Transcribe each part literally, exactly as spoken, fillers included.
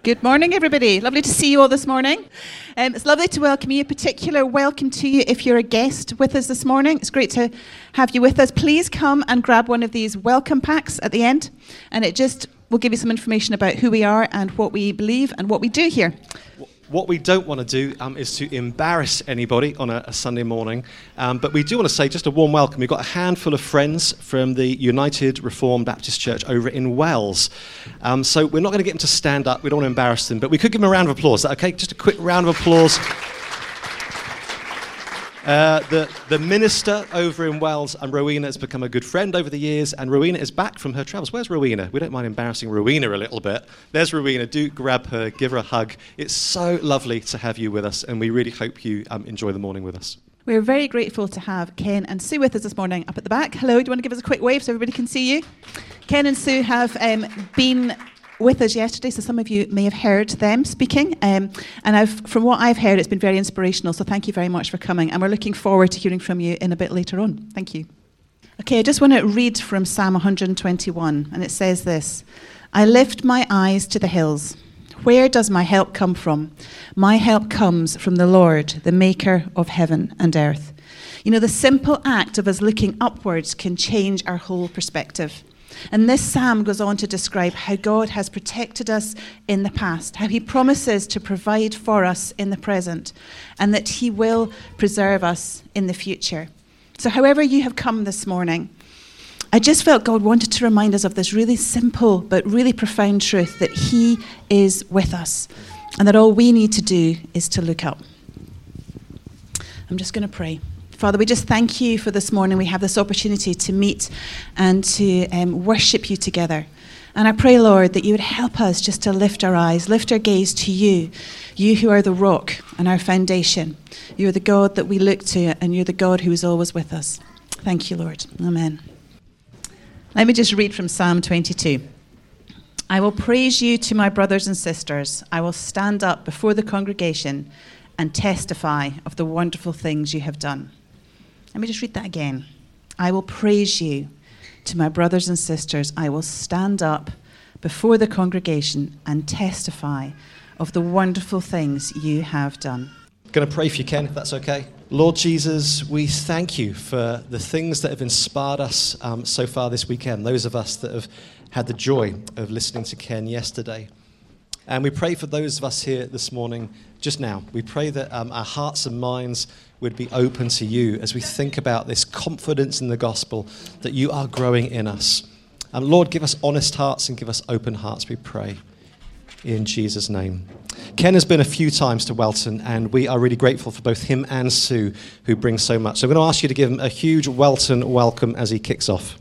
Good morning, everybody. Lovely to see you all this morning. Um, it's lovely to welcome you. A particular welcome to you if you're a guest with us this morning. It's great to have you with us. Please come and grab one of these welcome packs at the end, and it just will give you some information about who we are and what we believe and what we do here. What we don't want to do um, is to embarrass anybody on a, a Sunday morning, um, but we do want to say just a warm welcome. We've got a handful of friends from the United Reformed Baptist Church over in Wells. Um, so we're not going to get them to stand up. We don't want to embarrass them, but we could give them a round of applause. Is that okay? Just a quick round of applause. Uh, the, the minister over in Wells and Rowena has become a good friend over the years, and Rowena is back from her travels. Where's Rowena? We don't mind embarrassing Rowena a little bit. There's Rowena. Do grab her, give her a hug. It's so lovely to have you with us, and we really hope you um, enjoy the morning with us. We're very grateful to have Ken and Sue with us this morning up at the back. Hello, do you want to give us a quick wave so everybody can see you? Ken and Sue have um, been with us yesterday, so some of you may have heard them speaking, um, and I've, from what I've heard, it's been very inspirational, so thank you very much for coming, and we're looking forward to hearing from you in a bit later on. Thank you. Okay, I just want to read from Psalm one hundred twenty-one, and it says this: I lift my eyes to the hills. Where does my help come from? My help comes from the Lord, the maker of heaven and earth. You know, the simple act of us looking upwards can change our whole perspective. And this psalm goes on to describe how God has protected us in the past, how he promises to provide for us in the present, and that he will preserve us in the future. So however you have come this morning, I just felt God wanted to remind us of this really simple but really profound truth, that he is with us, and that all we need to do is to look up. I'm just going to pray. Father, we just thank you for this morning. We have this opportunity to meet and to um, worship you together. And I pray, Lord, that you would help us just to lift our eyes, lift our gaze to you, you who are the rock and our foundation. You're the God that we look to, and you're the God who is always with us. Thank you, Lord. Amen. Let me just read from Psalm twenty-two. I will praise you to my brothers and sisters. I will stand up before the congregation and testify of the wonderful things you have done. Let me just read that again. I will praise you to my brothers and sisters. I will stand up before the congregation and testify of the wonderful things you have done. I'm going to pray for you, Ken, if that's okay. Lord Jesus, we thank you for the things that have inspired us um, so far this weekend, those of us that have had the joy of listening to Ken yesterday. And we pray for those of us here this morning, just now. We pray that um, our hearts and minds would be open to you as we think about this confidence in the gospel that you are growing in us. And Lord, give us honest hearts and give us open hearts, we pray, in Jesus' name. Ken has been a few times to Welton, and we are really grateful for both him and Sue, who bring so much. So I'm going to ask you to give him a huge Welton welcome as he kicks off.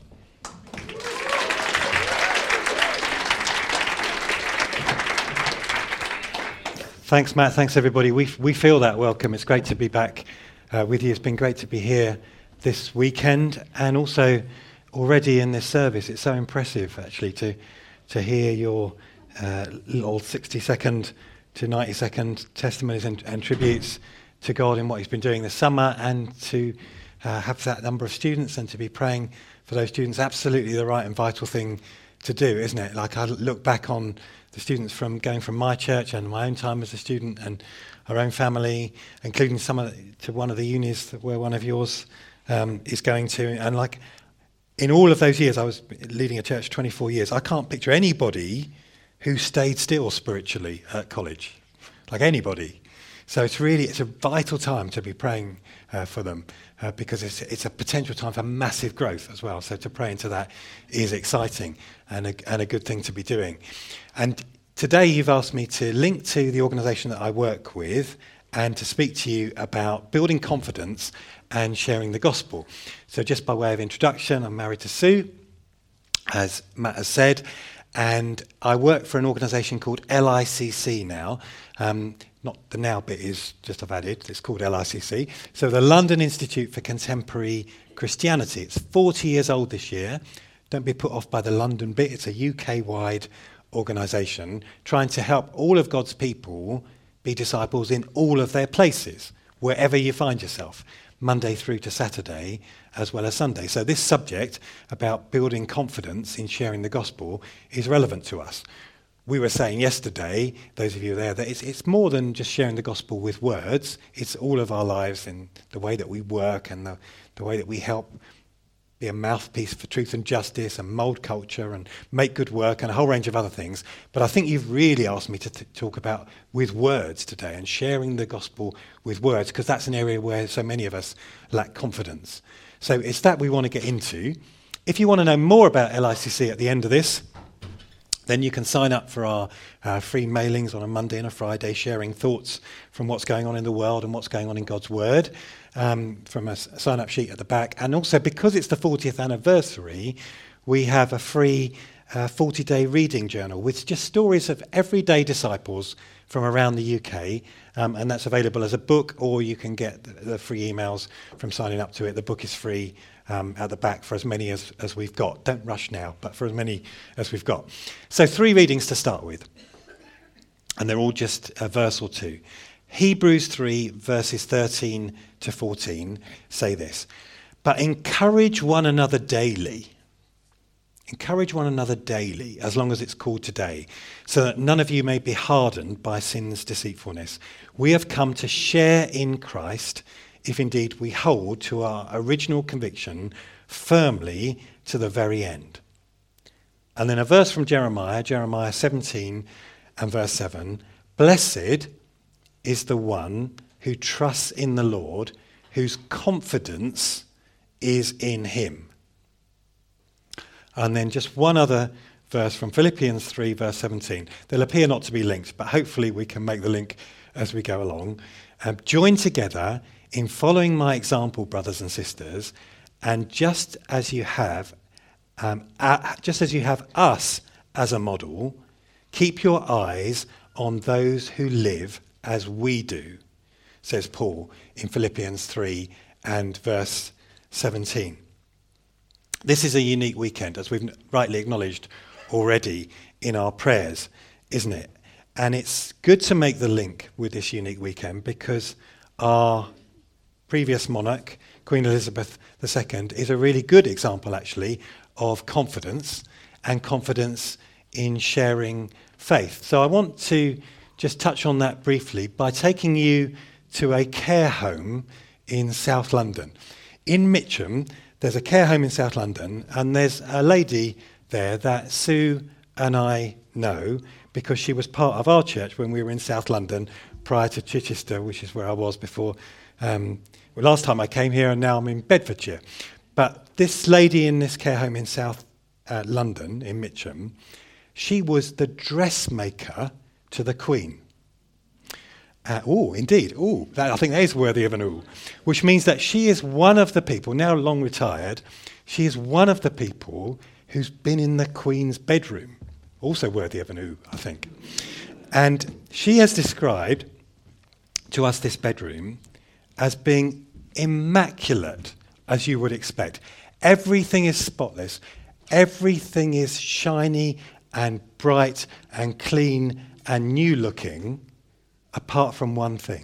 Thanks, Matt. Thanks, everybody. We we feel that welcome. It's great to be back uh, with you. It's been great to be here this weekend, and also already in this service. It's so impressive, actually, to to hear your uh, little sixty-second to ninety-second testimonies and, and tributes to God in what he's been doing this summer, and to uh, have that number of students and to be praying for those students. Absolutely the right and vital thing to do, isn't it? Like, I look back on the students from going from my church and my own time as a student and our own family, including some of the, to one of the unis where one of yours um, is going to. And like, in all of those years, I was leading a church twenty-four years. I can't picture anybody who stayed still spiritually at college, like anybody. So it's really, it's a vital time to be praying uh, for them uh, because it's, it's a potential time for massive growth as well. So to pray into that is exciting and a, and a good thing to be doing. And today you've asked me to link to the organisation that I work with and to speak to you about building confidence and sharing the gospel. So just by way of introduction, I'm married to Sue, as Matt has said, and I work for an organisation called L I C C now. Um, not the now bit is just I've added, it's called L I C C. So the London Institute for Contemporary Christianity. It's forty years old this year. Don't be put off by the London bit. It's a U K-wide organisation trying to help all of God's people be disciples in all of their places, wherever you find yourself, Monday through to Saturday, as well as Sunday. So this subject about building confidence in sharing the gospel is relevant to us. we were saying yesterday, those of you there, that it's, it's more than just sharing the gospel with words. It's all of our lives and the way that we work and the, the way that we help be a mouthpiece for truth and justice and mould culture and make good work and a whole range of other things. But I think you've really asked me to t- talk about with words today and sharing the gospel with words, because that's an area where so many of us lack confidence. So it's that we want to get into. If you want to know more about L I C C at the end of this, then you can sign up for our uh, free mailings on a Monday and a Friday, sharing thoughts from what's going on in the world and what's going on in God's Word, um, from a sign-up sheet at the back. And also, because it's the fortieth anniversary, we have a free uh, forty-day reading journal with just stories of everyday disciples from around the U K, um, and that's available as a book, or you can get the, the free emails from signing up to it. The book is free Um, at the back for as many as, as we've got. Don't rush now, but for as many as we've got. So three readings to start with. And they're all just a verse or two. Hebrews three, verses thirteen to fourteen say this. But encourage one another daily. Encourage one another daily, as long as it's called today, so that none of you may be hardened by sin's deceitfulness. We have come to share in Christ, if indeed we hold to our original conviction firmly to the very end. And then a verse from Jeremiah, Jeremiah seventeen and verse seven. Blessed is the one who trusts in the Lord, whose confidence is in him. And then just one other verse from Philippians three, verse seventeen. They'll appear not to be linked, but hopefully we can make the link as we go along. Um, join together in following my example, brothers and sisters, and just as you have, um, uh, just as you have us as a model, keep your eyes on those who live as we do, says Paul in Philippians three and verse seventeen. This is a unique weekend, as we've rightly acknowledged already in our prayers, isn't it? And it's good to make the link with this unique weekend, because our previous monarch, Queen Elizabeth the Second, is a really good example, actually, of confidence and confidence in sharing faith. So I want to just touch on that briefly by taking you to a care home in South London. In Mitcham, there's a care home in South London, and there's a lady there that Sue and I know because she was part of our church when we were in South London prior to Chichester, which is where I was before. Um, well, last time I came here, and now I'm in Bedfordshire. But this lady in this care home in South uh, London, in Mitcham, she was the dressmaker to the Queen. Uh, oh, indeed. Oh, I think that is worthy of an ooh. Which means that she is one of the people, now long retired, she is one of the people who's been in the Queen's bedroom. Also worthy of an ooh, I think. And she has described to us this bedroom as being immaculate, as you would expect. Everything is spotless. Everything is shiny and bright and clean and new looking, apart from one thing.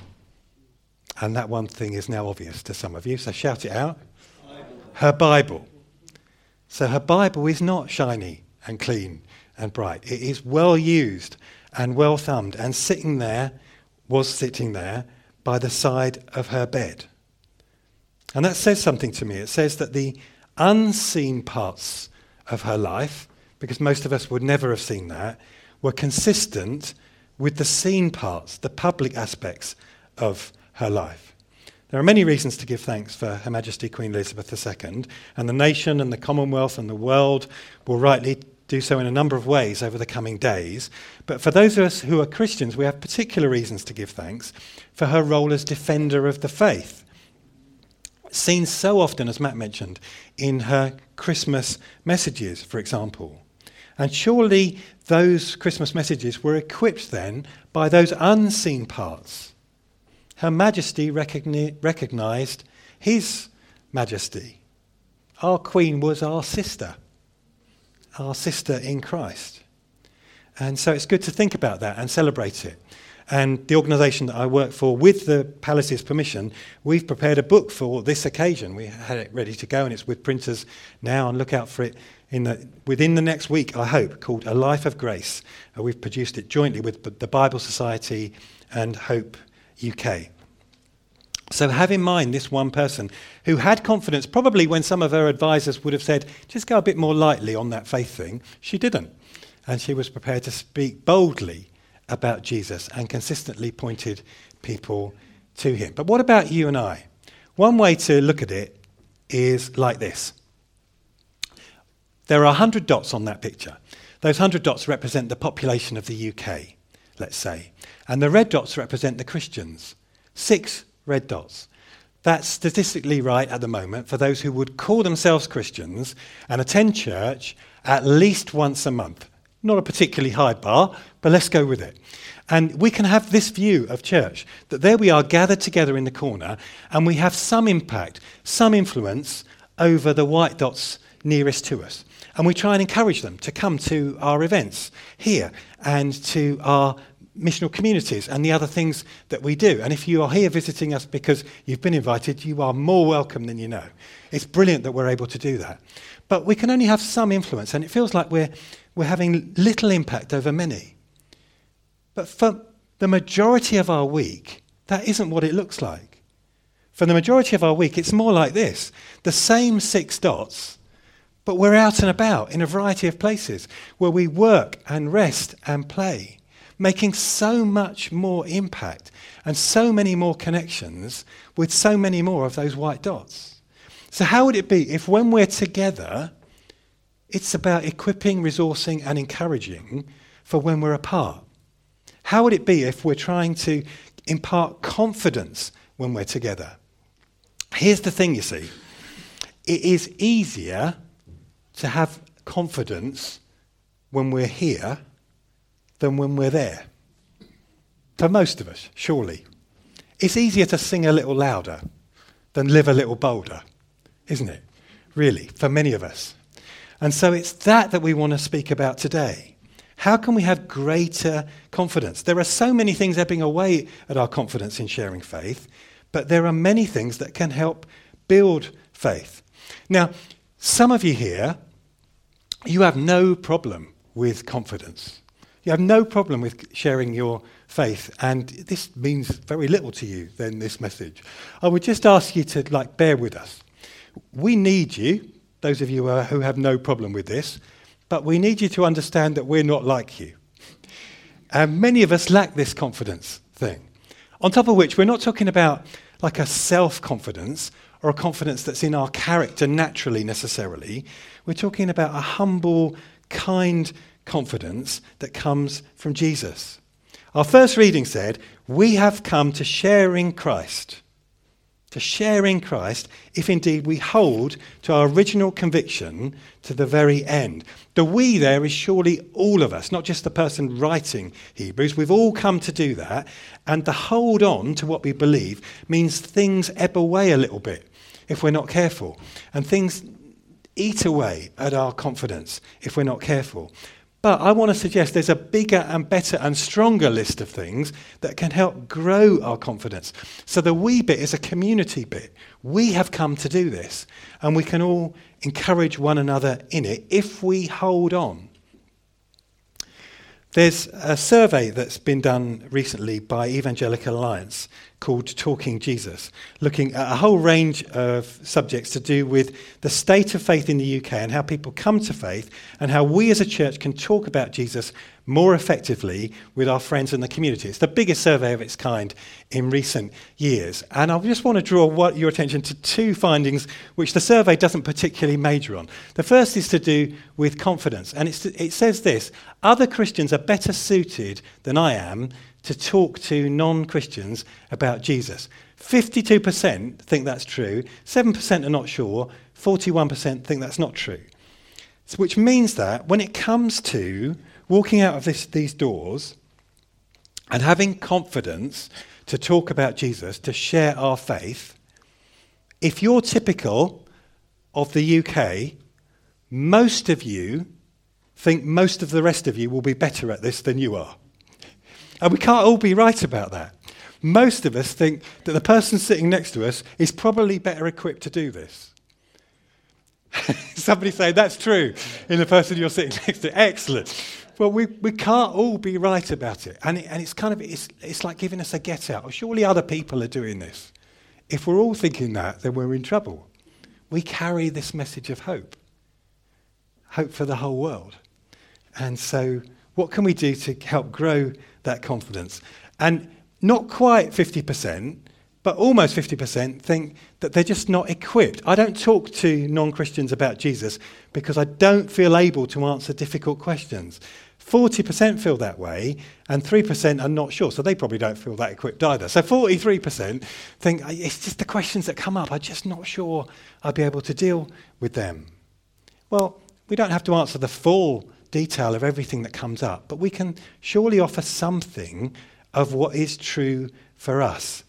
And that one thing is now obvious to some of you, so shout it out. Bible. Her Bible. So her Bible is not shiny and clean and bright. It is well used and well thumbed, and sitting there, was sitting there, by the side of her bed. And that says something to me. It says that the unseen parts of her life, because most of us would never have seen that, were consistent with the seen parts, the public aspects of her life. There are many reasons to give thanks for Her Majesty Queen Elizabeth the Second, and the nation and the Commonwealth and the world will rightly do so in a number of ways over the coming days. But for those of us who are Christians, we have particular reasons to give thanks for her role as defender of the faith. Seen so often, as Matt mentioned, in her Christmas messages, for example. And surely those Christmas messages were equipped then by those unseen parts. Her Majesty recogni- recognised His Majesty. Our Queen was our sister. Our sister in Christ. And so it's good to think about that and celebrate it. And the organisation that I work for, with the Palace's permission, we've prepared a book for this occasion. We had it ready to go, and it's with printers now, and look out for it in the, within the next week, I hope, called A Life of Grace. Uh, we've produced it jointly with the Bible Society and Hope U K. So have in mind this one person who had confidence, probably when some of her advisors would have said, just go a bit more lightly on that faith thing. She didn't. And she was prepared to speak boldly about Jesus and consistently pointed people to him. But what about you and I? One way to look at it is like this. There are one hundred dots on that picture. Those one hundred dots represent the population of the U K, let's say. And the red dots represent the Christians. Six red dots. That's statistically right at the moment for those who would call themselves Christians and attend church at least once a month. Not a particularly high bar, but let's go with it. And we can have this view of church, that there we are gathered together in the corner and we have some impact, some influence over the white dots nearest to us. And we try and encourage them to come to our events here and to our missional communities and the other things that we do. And if you are here visiting us because you've been invited, you are more welcome than you know. It's brilliant that we're able to do that. But we can only have some influence, and it feels like we're we're having little impact over many. But for the majority of our week, that isn't what it looks like. For the majority of our week, it's more like this. The same six dots, but we're out and about in a variety of places where we work and rest and play, making so much more impact and so many more connections with so many more of those white dots. So how would it be if when we're together, it's about equipping, resourcing and encouraging for when we're apart? How would it be if we're trying to impart confidence when we're together? Here's the thing, you see. It is easier to have confidence when we're here than when we're there. For most of us, surely. It's easier to sing a little louder than live a little bolder, isn't it? Really, for many of us. And so it's that that we want to speak about today. How can we have greater confidence? There are so many things ebbing away at our confidence in sharing faith, but there are many things that can help build faith. Now, some of you here, you have no problem with confidence. You have no problem with sharing your faith, and this means very little to you, then, this message. I would just ask you to, like, bear with us. We need you, those of you uh, who have no problem with this, but we need you to understand that we're not like you. And many of us lack this confidence thing. On top of which, we're not talking about like a self-confidence or a confidence that's in our character naturally necessarily. We're talking about a humble, kind confidence that comes from Jesus. Our first reading said, we have come to share in Christ. To share in Christ, if indeed we hold to our original conviction to the very end. The we there is surely all of us, not just the person writing Hebrews. We've all come to do that. And the hold on to what we believe means things ebb away a little bit if we're not careful. And things eat away at our confidence if we're not careful. But I want to suggest there's a bigger and better and stronger list of things that can help grow our confidence. So the we bit is a community bit. We have come to do this, and we can all encourage one another in it if we hold on. There's a survey that's been done recently by Evangelical Alliance called Talking Jesus, looking at a whole range of subjects to do with the state of faith in the U K and how people come to faith and how we as a church can talk about Jesus more effectively with our friends in the community. It's the biggest survey of its kind in recent years. And I just want to draw what, your attention to two findings which the survey doesn't particularly major on. The first is to do with confidence. And it's, it says this: other Christians are better suited than I am to talk to non-Christians about Jesus. fifty-two percent think that's true, seven percent are not sure, forty-one percent think that's not true. So, which means that when it comes to walking out of this, these doors and having confidence to talk about Jesus, to share our faith, if you're typical of the U K, most of you think most of the rest of you will be better at this than you are. And we can't all be right about that. Most of us think that the person sitting next to us is probably better equipped to do this. Somebody saying that's true in the person you're sitting next to. Excellent. Well, we, we can't all be right about it. And, it, and it's kind of, it's, it's like giving us a get out. Well, surely other people are doing this. If we're all thinking that, then we're in trouble. We carry this message of hope. Hope for the whole world. And so what can we do to help grow that confidence? And not quite fifty percent, but almost fifty percent think that they're just not equipped. I don't talk to non-Christians about Jesus because I don't feel able to answer difficult questions. forty percent feel that way, and three percent are not sure, so they probably don't feel that equipped either. So forty-three percent think, it's just the questions that come up, I'm just not sure I'll be able to deal with them. Well, we don't have to answer the full detail of everything that comes up, but we can surely offer something of what is true for us.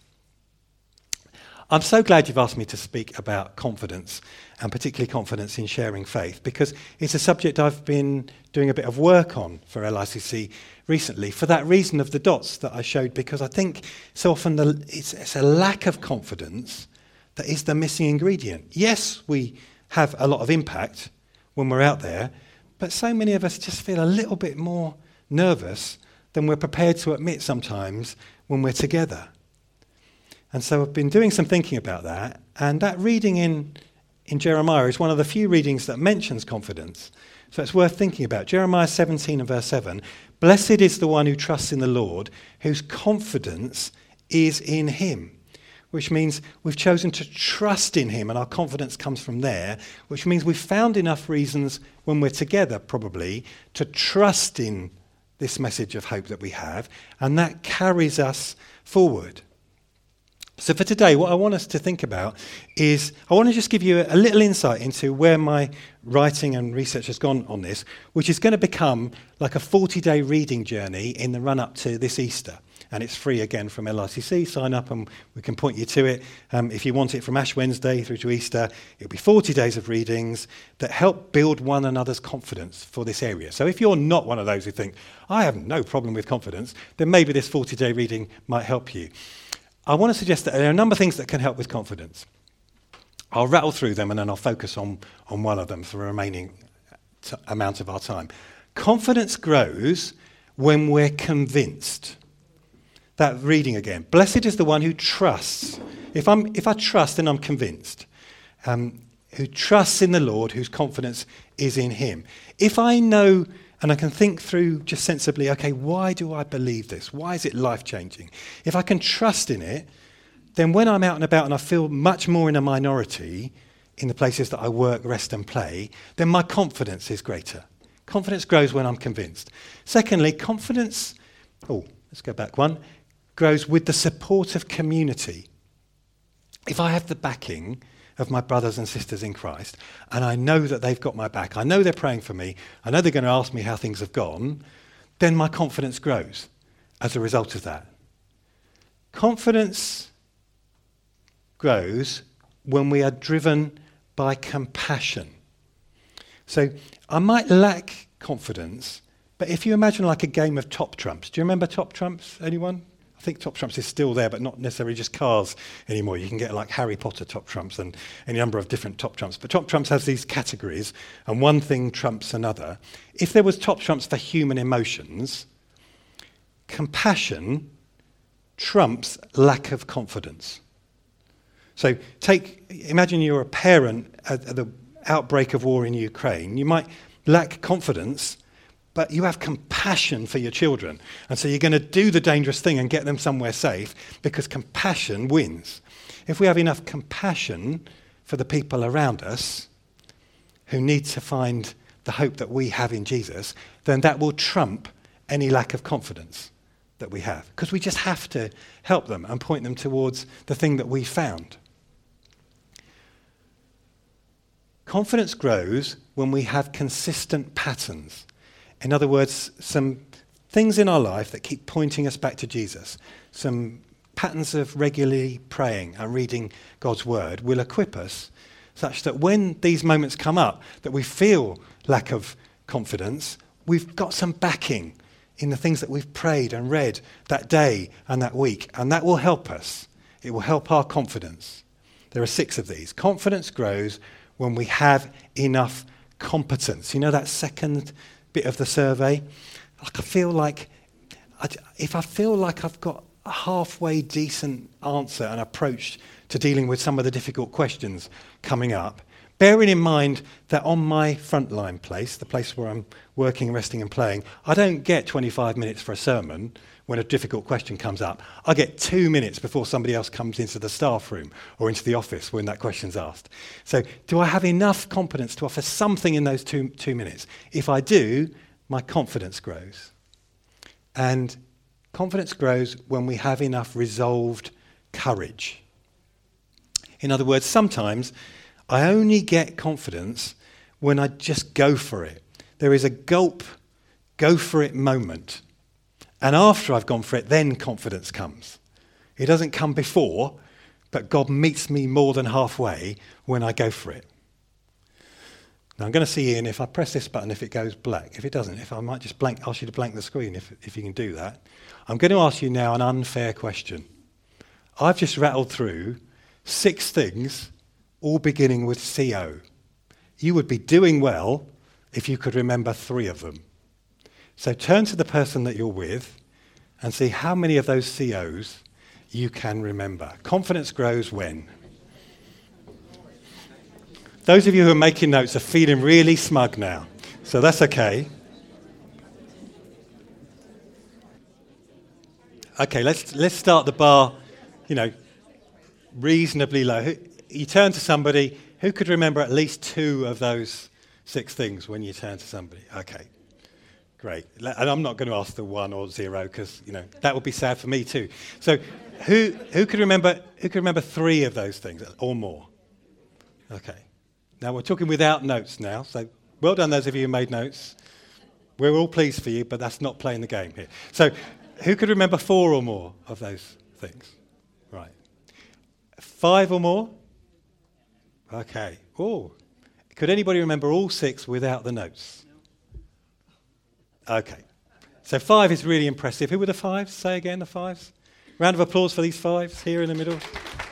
I'm so glad you've asked me to speak about confidence, and particularly confidence in sharing faith, because it's a subject I've been doing a bit of work on for L I C C recently, for that reason of the dots that I showed, because I think so often the, it's, it's a lack of confidence that is the missing ingredient. Yes, we have a lot of impact when we're out there, but so many of us just feel a little bit more nervous than we're prepared to admit sometimes when we're together. And so I've been doing some thinking about that, and that reading in, in Jeremiah is one of the few readings that mentions confidence. So it's worth thinking about. Jeremiah seventeen and verse seven, "Blessed is the one who trusts in the Lord, whose confidence is in him." Which means we've chosen to trust in him, and our confidence comes from there, which means we've found enough reasons when we're together, probably, to trust in this message of hope that we have, and that carries us forward. So for today, what I want us to think about is, I want to just give you a little insight into where my writing and research has gone on this, which is going to become like a forty-day reading journey in the run-up to this Easter. And it's free again from L I C C. Sign up and we can point you to it. Um, if you want it from Ash Wednesday through to Easter, it'll be forty days of readings that help build one another's confidence for this area. So if you're not one of those who think, I have no problem with confidence, then maybe this forty-day reading might help you. I want to suggest that there are a number of things that can help with confidence. I'll rattle through them and then I'll focus on, on one of them for the remaining t- amount of our time. Confidence grows when we're convinced. That reading again. Blessed is the one who trusts. If I'm, if I trust, then I'm convinced. Um, who trusts in the Lord, whose confidence is in him. If I know and I can think through just sensibly, okay, why do I believe this? Why is it life-changing? If I can trust in it, then when I'm out and about and I feel much more in a minority in the places that I work, rest and play, then my confidence is greater. Confidence grows when I'm convinced. Secondly, confidence, oh, let's go back one, grows with the support of community. If I have the backing of my brothers and sisters in Christ, and I know that they've got my back, I know they're praying for me, I know they're going to ask me how things have gone, then my confidence grows as a result of that. Confidence grows when we are driven by compassion. So I might lack confidence, but if you imagine like a game of top trumps, do you remember top trumps, anyone? I think Top Trumps is still there, but not necessarily just cars anymore. You can get like Harry Potter Top Trumps and any number of different Top Trumps. But Top Trumps has these categories, and one thing trumps another. If there was Top Trumps for human emotions, compassion trumps lack of confidence. So take, imagine you're a parent at, at the outbreak of war in Ukraine. You might lack confidence, but you have compassion for your children. And so you're going to do the dangerous thing and get them somewhere safe because compassion wins. If we have enough compassion for the people around us who need to find the hope that we have in Jesus, then that will trump any lack of confidence that we have. Because we just have to help them and point them towards the thing that we found. Confidence grows when we have consistent patterns. In other words, some things in our life that keep pointing us back to Jesus, some patterns of regularly praying and reading God's word will equip us such that when these moments come up that we feel lack of confidence, we've got some backing in the things that we've prayed and read that day and that week, and that will help us. It will help our confidence. There are six of these. Confidence grows when we have enough competence. You know that second bit of the survey? Like I feel like, I, if I feel like I've got a halfway decent answer and approach to dealing with some of the difficult questions coming up, bearing in mind that on my frontline place, the place where I'm working, resting and playing, I don't get twenty-five minutes for a sermon when a difficult question comes up. I get two minutes before somebody else comes into the staff room or into the office when that question's asked. So do I have enough competence to offer something in those two, two minutes? If I do, my confidence grows. And confidence grows when we have enough resolved courage. In other words, sometimes I only get confidence when I just go for it. There is a gulp, go for it moment. And after I've gone for it, then confidence comes. It doesn't come before, but God meets me more than halfway when I go for it. Now I'm going to see Ian, if I press this button, if it goes black. If it doesn't, if I might just blank, ask you to blank the screen if, if you can do that. I'm going to ask you now an unfair question. I've just rattled through six things, all beginning with C O. You would be doing well if you could remember three of them. So turn to the person that you're with and see how many of those C Os you can remember. Confidence grows when? Those of you who are making notes are feeling really smug now, so that's okay. Okay, let's let's start the bar, you know, reasonably low. You turn to somebody who could remember at least two of those six things when you turn to somebody. Okay, great. And I'm not going to ask the one or zero because, you know, that would be sad for me too. So who who could remember who could remember three of those things or more? Okay. Now we're talking without notes now. So well done those of you who made notes. We're all pleased for you, but that's not playing the game here. So who could remember four or more of those things? Right. Five or more? Okay. Oh. Could anybody remember all six without the notes? Okay. So five is really impressive. Who were the fives? Say again, the fives. Round of applause for these fives here in the middle.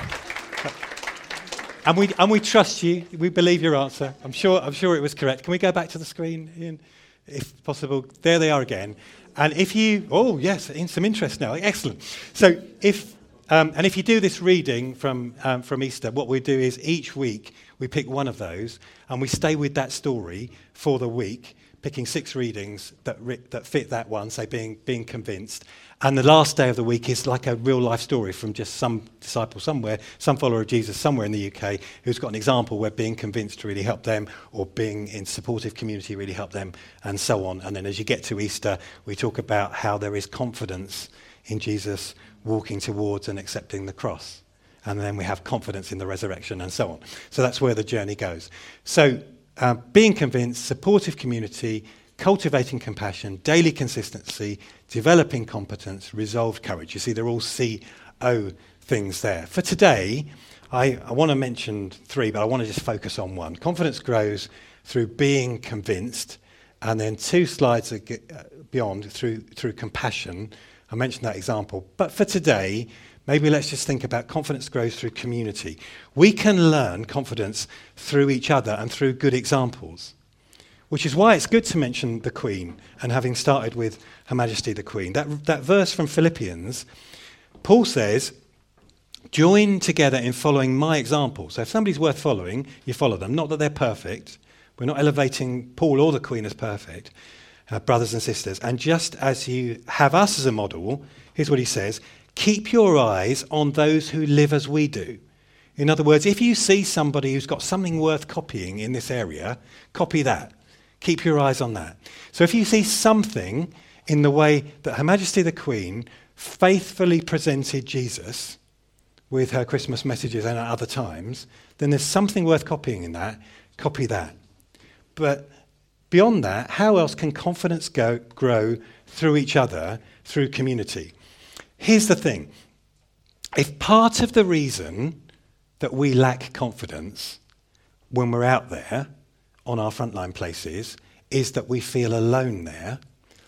And we and we trust you. We believe your answer. I'm sure I'm sure it was correct. Can we go back to the screen, Ian, if possible? There they are again. And if you, oh yes, in some interest now. Excellent. So if um, and if you do this reading from um, from Easter, what we do is each week we pick one of those and we stay with that story for the week, picking six readings that ri- that fit that one. Say being being convinced. And the last day of the week is like a real life story from just some disciple somewhere, some follower of Jesus somewhere in the U K who's got an example where being convinced really helped them or being in supportive community really helped them and so on. And then as you get to Easter, we talk about how there is confidence in Jesus walking towards and accepting the cross. And then we have confidence in the resurrection and so on. So that's where the journey goes. So uh, being convinced, supportive community, cultivating compassion, daily consistency, developing competence, resolved courage. You see, they're all C O things there. For today, I, I want to mention three, but I want to just focus on one. Confidence grows through being convinced, and then two slides beyond through through compassion. I mentioned that example. But for today, maybe let's just think about confidence grows through community. We can learn confidence through each other and through good examples. Which is why it's good to mention the Queen, and having started with Her Majesty the Queen. That, that verse from Philippians, Paul says, join together in following my example. So if somebody's worth following, you follow them. Not that they're perfect. We're not elevating Paul or the Queen as perfect, uh, brothers and sisters. And just as you have us as a model, here's what he says, keep your eyes on those who live as we do. In other words, if you see somebody who's got something worth copying in this area, copy that. Keep your eyes on that. So if you see something in the way that Her Majesty the Queen faithfully presented Jesus with her Christmas messages and at other times, then there's something worth copying in that. Copy that. But beyond that, how else can confidence go, grow through each other, through community? Here's the thing. If part of the reason that we lack confidence when we're out there on our frontline places is that we feel alone there,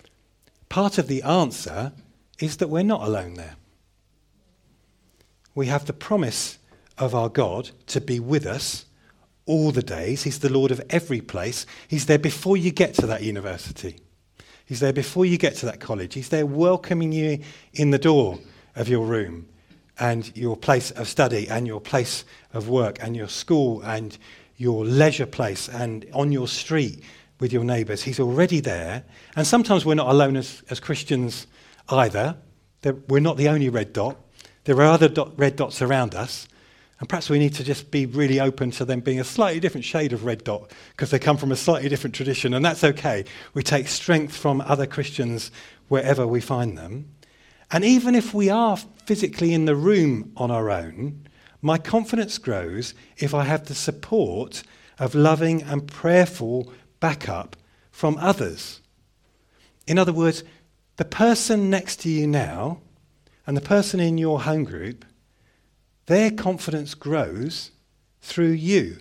part of the answer is that we're not alone there. We have the promise of our God to be with us all the days. He's the Lord of every place. He's there before you get to that university. He's there before you get to that college. He's there welcoming you in the door of your room and your place of study and your place of work and your school and your leisure place and on your street with your neighbours. He's already there. And sometimes we're not alone as, as Christians either. They're, we're not the only red dot. There are other dot, red dots around us. And perhaps we need to just be really open to them being a slightly different shade of red dot because they come from a slightly different tradition, and that's okay. We take strength from other Christians wherever we find them. And even if we are physically in the room on our own, my confidence grows if I have the support of loving and prayerful backup from others. In other words, the person next to you now and the person in your home group, their confidence grows through you.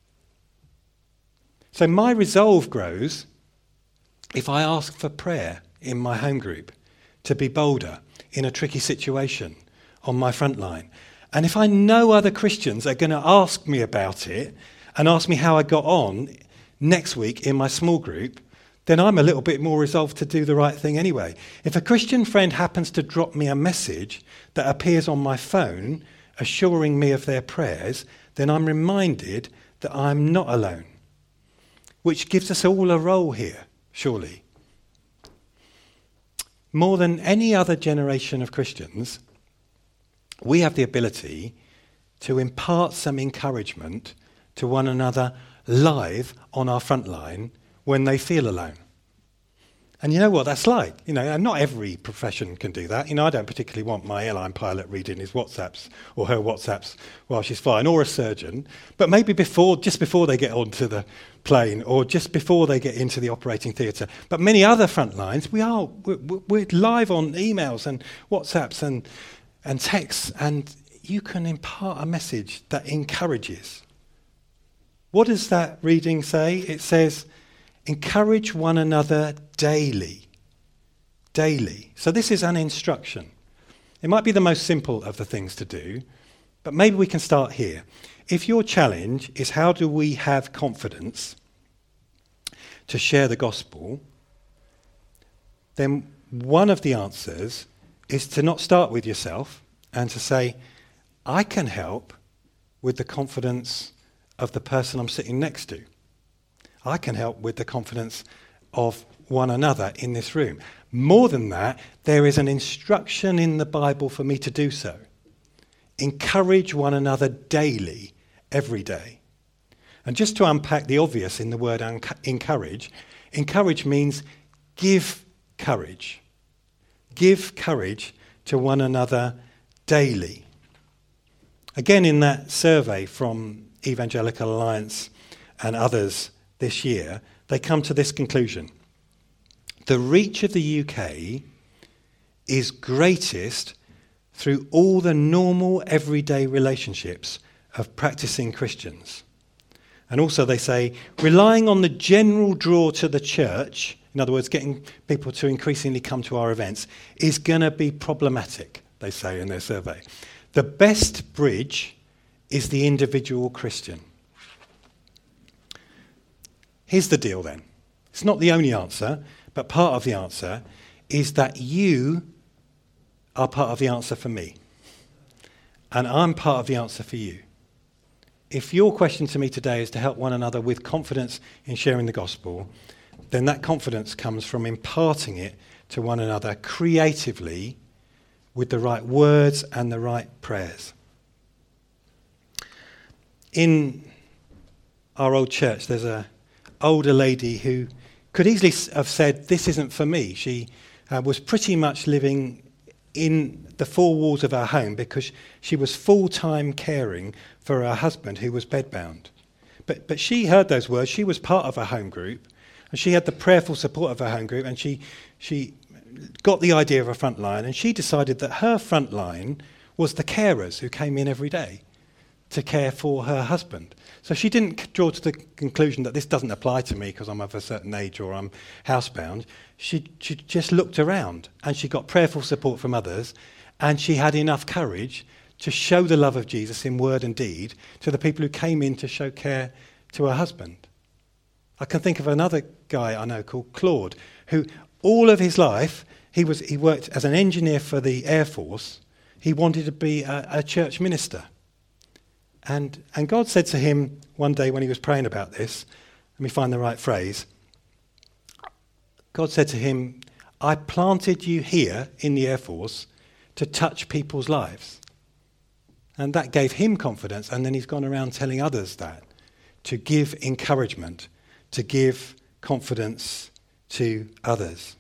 So my resolve grows if I ask for prayer in my home group to be bolder in a tricky situation on my front line. And if I know other Christians are going to ask me about it and ask me how I got on next week in my small group, then I'm a little bit more resolved to do the right thing anyway. If a Christian friend happens to drop me a message that appears on my phone assuring me of their prayers, then I'm reminded that I'm not alone, which gives us all a role here, surely. More than any other generation of Christians, we have the ability to impart some encouragement to one another live on our front line when they feel alone. And you know what that's like? You know, and not every profession can do that. You know, I don't particularly want my airline pilot reading his WhatsApps or her WhatsApps while she's flying, or a surgeon. But maybe before, just before they get onto the plane, or just before they get into the operating theatre. But many other front lines, we are we're, we're live on emails and WhatsApps and and texts, and you can impart a message that encourages. What does that reading say? It says, encourage one another daily. Daily. So this is an instruction. It might be the most simple of the things to do, but maybe we can start here. If your challenge is how do we have confidence to share the gospel, then one of the answers is to not start with yourself and to say, I can help with the confidence of the person I'm sitting next to. I can help with the confidence of one another in this room. More than that, there is an instruction in the Bible for me to do so. Encourage one another daily, every day. And just to unpack the obvious in the word encourage, encourage means give courage. Give courage to one another daily. Again, in that survey from Evangelical Alliance and others this year, they come to this conclusion. The reach of the U K is greatest through all the normal everyday relationships of practicing Christians. And also they say, relying on the general draw to the church, in other words, getting people to increasingly come to our events, is going to be problematic, they say in their survey. The best bridge is the individual Christian. Here's the deal then. It's not the only answer, but part of the answer is that you are part of the answer for me. And I'm part of the answer for you. If your question to me today is to help one another with confidence in sharing the gospel, then that confidence comes from imparting it to one another creatively with the right words and the right prayers. In our old church, there's a older lady who could easily have said, this isn't for me. She uh, was pretty much living in the four walls of her home because she was full-time caring for her husband who was bedbound. But, but she heard those words. She was part of a home group, and she had the prayerful support of her home group, and she, she got the idea of a front line, and she decided that her front line was the carers who came in every day to care for her husband. So she didn't draw to the conclusion that this doesn't apply to me because I'm of a certain age or I'm housebound. She, she just looked around and she got prayerful support from others, and she had enough courage to show the love of Jesus in word and deed to the people who came in to show care to her husband. I can think of another guy I know called Claude, who all of his life, he was he worked as an engineer for the Air Force. He wanted to be a, a church minister. And, and God said to him one day when he was praying about this, let me find the right phrase. God said to him, I planted you here in the Air Force to touch people's lives. And that gave him confidence, and then he's gone around telling others that, to give encouragement, to give confidence to others.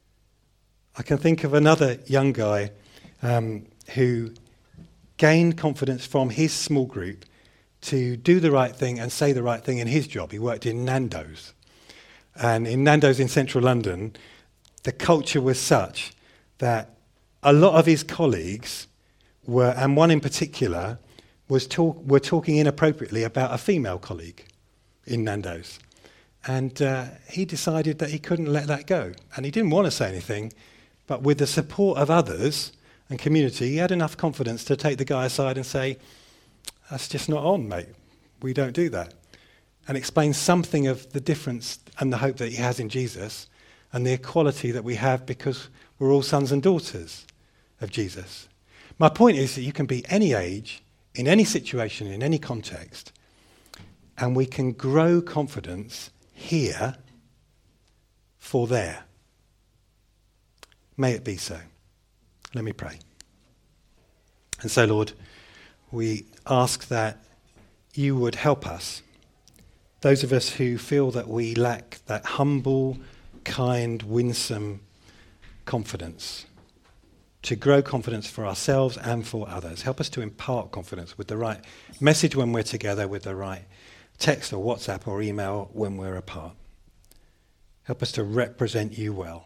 I can think of another young guy um, who gained confidence from his small group to do the right thing and say the right thing in his job. He worked in Nando's. And in Nando's in central London, the culture was such that a lot of his colleagues were, and one in particular, was talk, were talking inappropriately about a female colleague in Nando's. And uh, he decided that he couldn't let that go. And he didn't want to say anything, but with the support of others and community, he had enough confidence to take the guy aside and say, that's just not on, mate. We don't do that. And explain something of the difference and the hope that he has in Jesus and the equality that we have because we're all sons and daughters of Jesus. My point is that you can be any age, in any situation, in any context, and we can grow confidence here for there. May it be so. Let me pray. And so, Lord, we ask that you would help us, those of us who feel that we lack that humble, kind, winsome confidence, to grow confidence for ourselves and for others. Help us to impart confidence with the right message when we're together, with the right text or WhatsApp or email when we're apart. Help us to represent you well.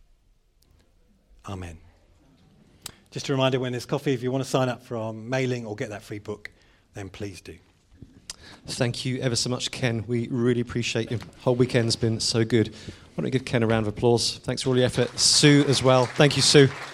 Amen. Just a reminder, when there's coffee, if you want to sign up for our mailing or get that free book, then please do. Thank you ever so much, Ken. We really appreciate your whole weekend's been so good. Why don't we give Ken a round of applause? Thanks for all your effort. Sue as well. Thank you, Sue.